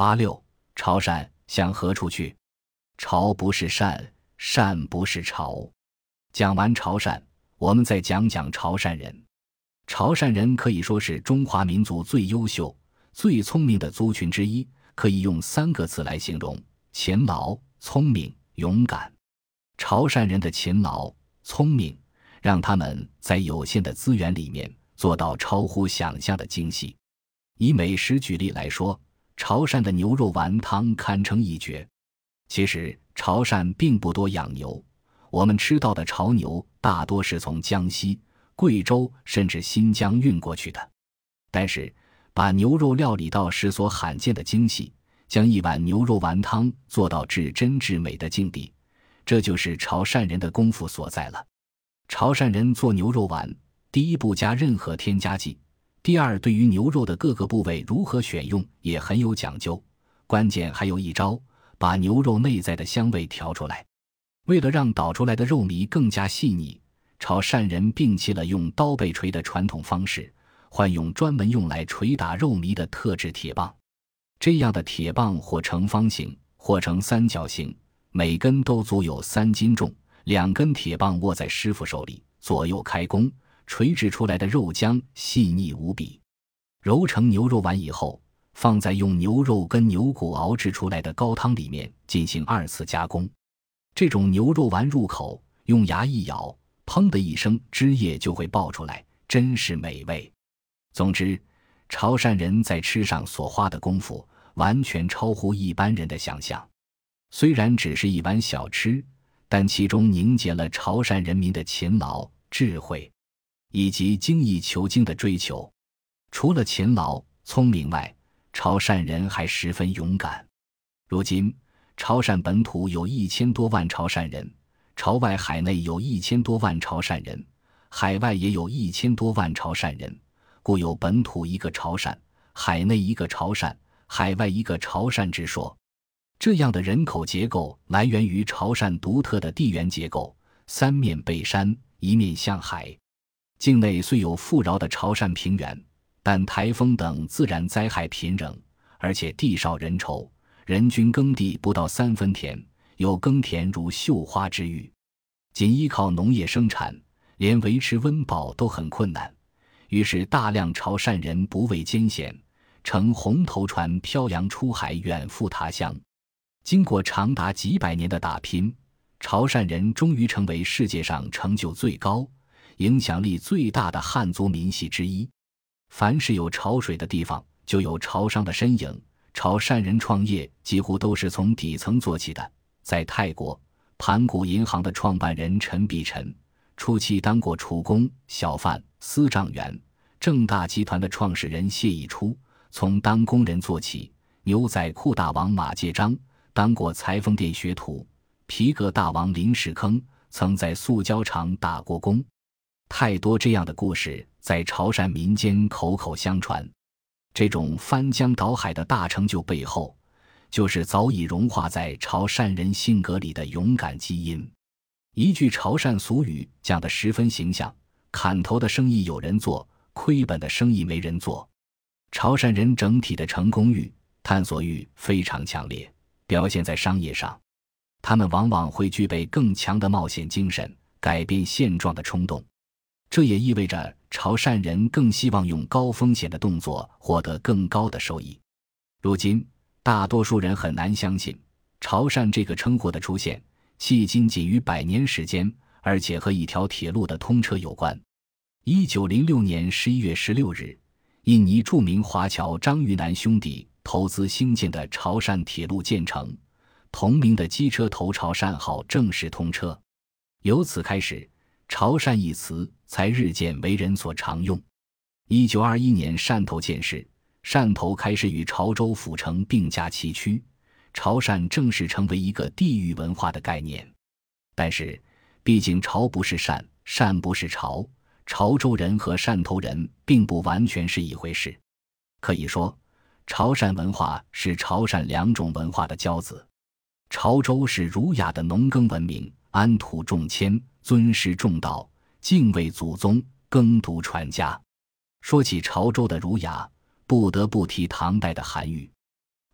86潮汕向何处去？潮不是汕，汕不是潮。讲完潮汕，我们再讲讲潮汕人。潮汕人可以说是中华民族最优秀、最聪明的族群之一，可以用3个字来形容：勤劳、聪明、勇敢。潮汕人的勤劳、聪明，让他们在有限的资源里面做到超乎想象的精细。以美食举例来说，潮汕的牛肉丸汤堪称一绝。其实潮汕并不多养牛，我们吃到的潮牛大多是从江西、贵州甚至新疆运过去的。但是把牛肉料理到实所罕见的精细，将一碗牛肉丸汤做到至真至美的境地，这就是潮汕人的功夫所在了。潮汕人做牛肉丸，第一不加任何添加剂，第二对于牛肉的各个部位如何选用也很有讲究，关键还有一招，把牛肉内在的香味调出来。为了让捣出来的肉糜更加细腻，潮汕人摒弃了用刀背锤的传统方式，换用专门用来捶打肉糜的特制铁棒。这样的铁棒或呈方形，或呈三角形，每根都足有3斤重，2根铁棒握在师傅手里，左右开弓，锤制出来的肉浆细腻无比。揉成牛肉丸以后，放在用牛肉跟牛骨熬制出来的高汤里面进行2次加工。这种牛肉丸入口，用牙一咬，砰的一声，汁液就会爆出来，真是美味。总之，潮汕人在吃上所花的功夫完全超乎一般人的想象。虽然只是一碗小吃，但其中凝结了潮汕人民的勤劳、智慧以及精益求精的追求。除了勤劳、聪明外，潮汕人还十分勇敢。如今潮汕本土有1000多万潮汕人，潮外海内有1000多万潮汕人，海外也有1000多万潮汕人，故有本土一个潮汕，海内一个潮汕，海外一个潮汕之说。这样的人口结构来源于潮汕独特的地缘结构，3面背山，1面向海。境内虽有富饶的潮汕平原，但台风等自然灾害频仍，而且地少人稠，人均耕地不到3分田，有耕田如绣花之玉。仅依靠农业生产，连维持温饱都很困难，于是大量潮汕人不畏艰险，乘红头船漂洋出海，远赴他乡。经过长达几百年的打拼，潮汕人终于成为世界上成就最高、影响力最大的汉族民系之一。凡是有潮水的地方，就有潮商的身影。潮汕人创业几乎都是从底层做起的。在泰国，盘古银行的创办人陈必臣，初期当过厨工、小贩、司账员；正大集团的创始人谢义初，从当工人做起；牛仔裤大王马介章，当过裁缝店学徒；皮革大王林世坑，曾在塑胶厂打过工。太多这样的故事在潮汕民间口口相传。这种翻江倒海的大成就背后，就是早已融化在潮汕人性格里的勇敢基因。一句潮汕俗语讲得十分形象：砍头的生意有人做，亏本的生意没人做。潮汕人整体的成功欲、探索欲非常强烈，表现在商业上，他们往往会具备更强的冒险精神、改变现状的冲动。这也意味着潮汕人更希望用高风险的动作获得更高的收益。如今大多数人很难相信，潮汕这个称呼的出现迄今仅于100年时间，而且和一条铁路的通车有关。1906年11月16日，印尼著名华侨张玉南兄弟投资兴建的潮汕铁路建成，同名的机车头潮汕号正式通车。由此开始，潮汕一词才日渐为人所常用。1921年汕头建市，汕头开始与潮州府城并驾齐驱，潮汕正式成为一个地域文化的概念。但是毕竟潮不是汕，汕不是潮，潮州人和汕头人并不完全是一回事。可以说，潮汕文化是潮汕2种文化的交子。潮州是儒雅的农耕文明，安土重迁，尊师重道，敬畏祖宗，耕读传家。说起潮州的儒雅，不得不提唐代的韩愈。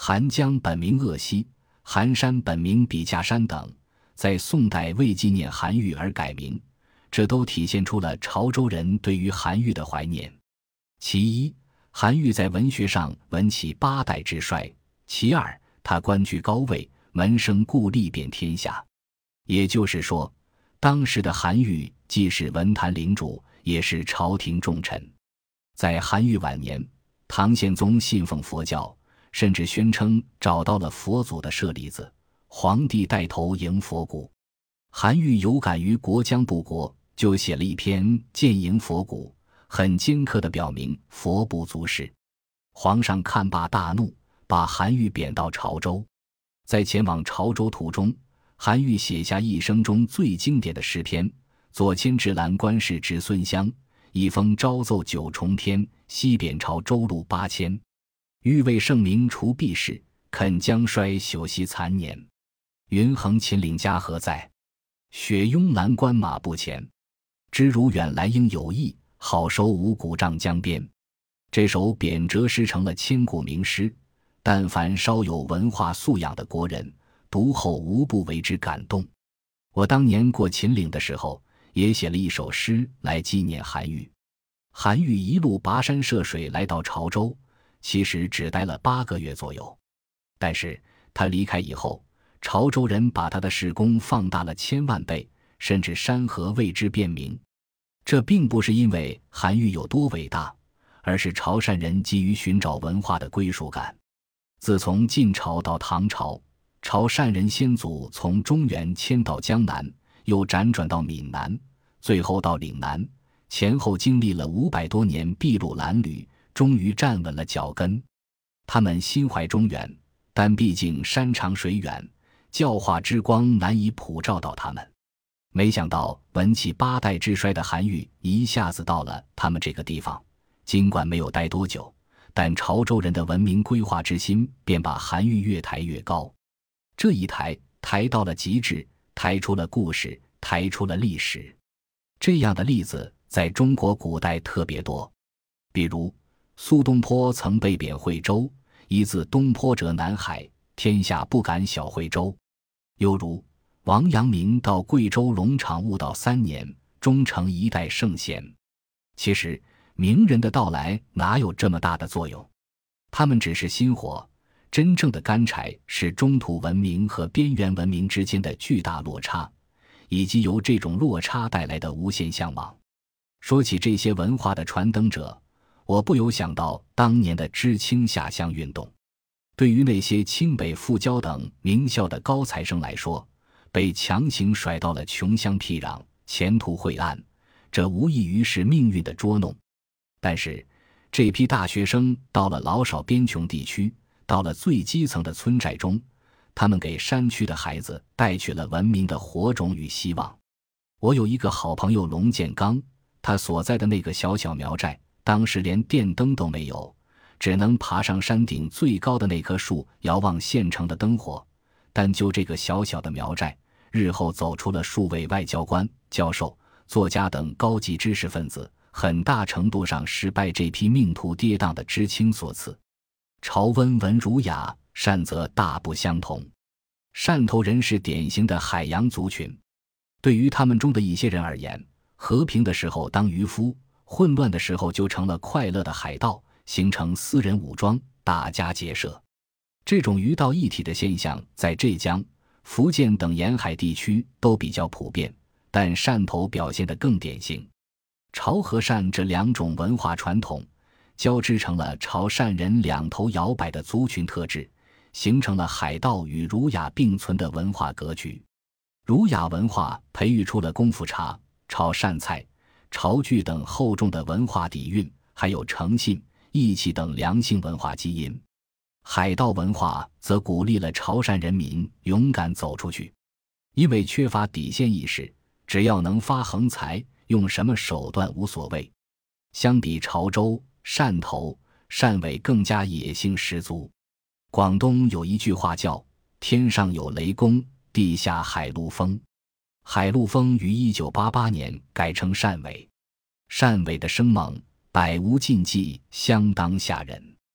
韩江本名鄂西，韩山本名笔架山等，在宋代为纪念韩愈而改名，这都体现出了潮州人对于韩愈的怀念。其一，韩愈在文学上闻其8代之衰；其二，他官居高位，门生故立遍天下。也就是说，当时的韩愈既是文坛领主，也是朝廷重臣。在韩愈晚年，唐宪宗信奉佛教，甚至宣称找到了佛祖的舍利子，皇帝带头迎佛骨。韩愈有感于国将不国，就写了一篇《谏迎佛骨》，很尖刻地表明佛不足视。皇上看罢大怒，把韩愈贬到潮州。在前往潮州途中，韩愈写下一生中最经典的诗篇：左迁至蓝关市直孙乡，一封朝奏9重天，西贬潮州路8千。欲为圣明除弊事，肯将衰朽息残年。云横秦岭家何在？雪拥蓝关马不前。知如远来应有意，好收五谷丈江边。这首贬谪诗成了千古名诗，但凡稍有文化素养的国人，读后无不为之感动。我当年过秦岭的时候，也写了一首诗来纪念韩愈。韩愈一路跋山涉水来到潮州，其实只待了8个月左右。但是他离开以后，潮州人把他的事功放大了1000万倍，甚至山河为之变名。这并不是因为韩愈有多伟大，而是潮汕人急于寻找文化的归属感。自从晋朝到唐朝，潮汕人先祖从中原迁到江南，又辗转到闽南，最后到岭南，前后经历了500多年筚路蓝缕，终于站稳了脚跟。他们心怀中原，但毕竟山长水远，教化之光难以普照到他们。没想到文气8代之衰的韩愈一下子到了他们这个地方，尽管没有待多久，但潮州人的文明规划之心便把韩愈越抬越高。这一抬到了极致，抬出了故事，抬出了历史。这样的例子在中国古代特别多，比如苏东坡曾被贬惠州，一字东坡者南海，天下不敢小惠州。又如王阳明到贵州龙场悟道3年，终成一代圣贤。其实名人的到来哪有这么大的作用？他们只是薪火，真正的干柴是中土文明和边缘文明之间的巨大落差，以及由这种落差带来的无限向往。说起这些文化的传灯者，我不由想到当年的知青下乡运动。对于那些清北复交等名校的高材生来说，被强行甩到了穷乡僻壤，前途晦暗，这无异于是命运的捉弄。但是这批大学生到了老少边穷地区，到了最基层的村寨中，他们给山区的孩子带去了文明的火种与希望。我有一个好朋友龙建刚，他所在的那个小小苗寨，当时连电灯都没有，只能爬上山顶最高的那棵树，遥望县城的灯火。但就这个小小的苗寨，日后走出了数位外交官、教授、作家等高级知识分子，很大程度上是拜这批命途跌宕的知青所赐。潮温文儒雅，汕则大不相同。汕头人是典型的海洋族群，对于他们中的一些人而言，和平的时候当渔夫，混乱的时候就成了快乐的海盗，形成私人武装，大家结社。这种鱼道一体的现象在浙江、福建等沿海地区都比较普遍，但汕头表现得更典型。潮和汕这2种文化传统交织成了潮汕人两头摇摆的族群特质，形成了海盗与儒雅并存的文化格局。儒雅文化培育出了功夫茶、潮汕菜、潮剧等厚重的文化底蕴，还有诚信、义气等良性文化基因。海盗文化则鼓励了潮汕人民勇敢走出去，因为缺乏底线意识，只要能发横财，用什么手段无所谓。相比潮州、汕头，汕尾更加野性十足。广东有一句话叫天上有雷公，地下海陆丰。海陆丰于1988年改称汕尾。汕尾的生猛百无禁忌，相当吓人。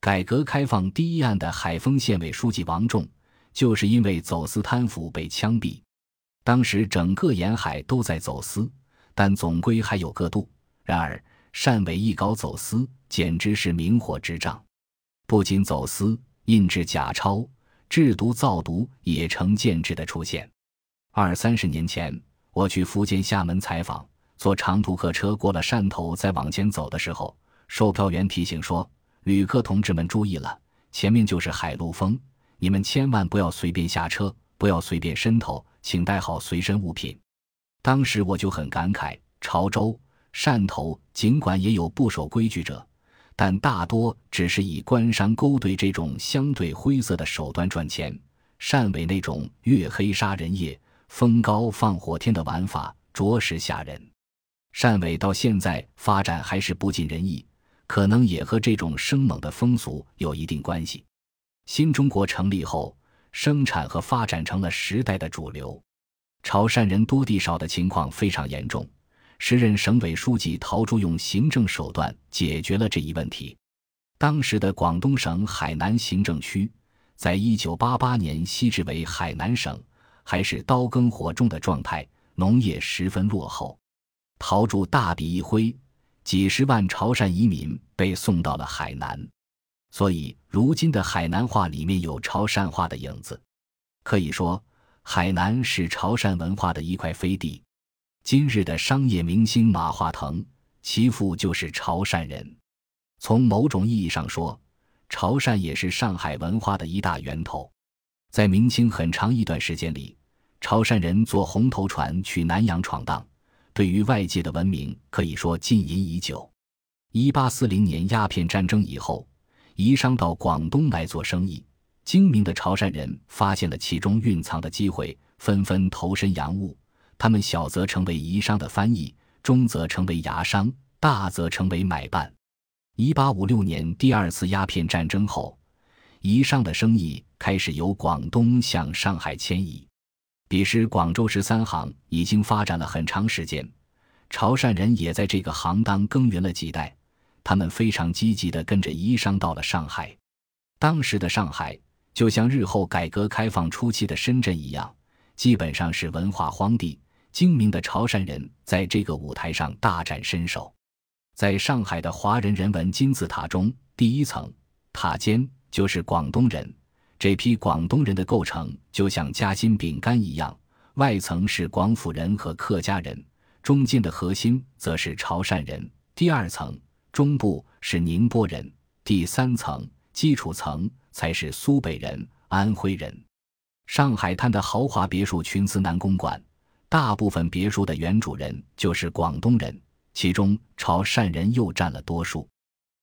改革开放第一案的海丰县委书记王仲，就是因为走私贪腐被枪毙。当时整个沿海都在走私，但总归还有个度。然而汕尾一搞走私，简直是明火执仗，不仅走私，印制假钞，制毒造毒也成建制的出现。20-30年前，我去福建厦门采访，坐长途客车过了汕头再往前走的时候，售票员提醒说，旅客同志们注意了，前面就是海陆丰，你们千万不要随便下车，不要随便伸头，请带好随身物品。当时我就很感慨，潮州、汕头尽管也有不守规矩者，但大多只是以官商勾兑这种相对灰色的手段赚钱。汕尾那种月黑杀人夜、风高放火天的玩法着实吓人。汕尾到现在发展还是不尽人意，可能也和这种生猛的风俗有一定关系。新中国成立后，生产和发展成了时代的主流。潮汕人多地少的情况非常严重，时任省委书记陶铸用行政手段解决了这一问题。当时的广东省海南行政区在1988年西制为海南省，还是刀耕火种的状态，农业十分落后。陶铸大笔一挥，几十万潮汕移民被送到了海南，所以如今的海南话里面有潮汕话的影子。可以说，海南是潮汕文化的一块飞地。今日的商业明星马化腾，其父就是潮汕人。从某种意义上说，潮汕也是上海文化的一大源头。在明清很长一段时间里，潮汕人坐红头船去南洋闯荡，对于外界的文明可以说浸淫已久。1840年鸦片战争以后，移商到广东来做生意，精明的潮汕人发现了其中蕴藏的机会，纷纷投身洋务。他们小则成为移商的翻译，中则成为牙商，大则成为买办。1856年第二次鸦片战争后，移商的生意开始由广东向上海迁移。彼时广州13行已经发展了很长时间，潮汕人也在这个行当耕耘了几代，他们非常积极地跟着移商到了上海。当时的上海就像日后改革开放初期的深圳一样，基本上是文化荒地，精明的潮汕人在这个舞台上大展身手。在上海的华人人文金字塔中，第一层塔尖就是广东人，这批广东人的构成就像夹心饼干一样，外层是广府人和客家人，中间的核心则是潮汕人，第二层中部是宁波人，第三层基础层才是苏北人、安徽人。上海滩的豪华别墅群思南公馆，大部分别墅的原主人就是广东人，其中潮汕人又占了多数。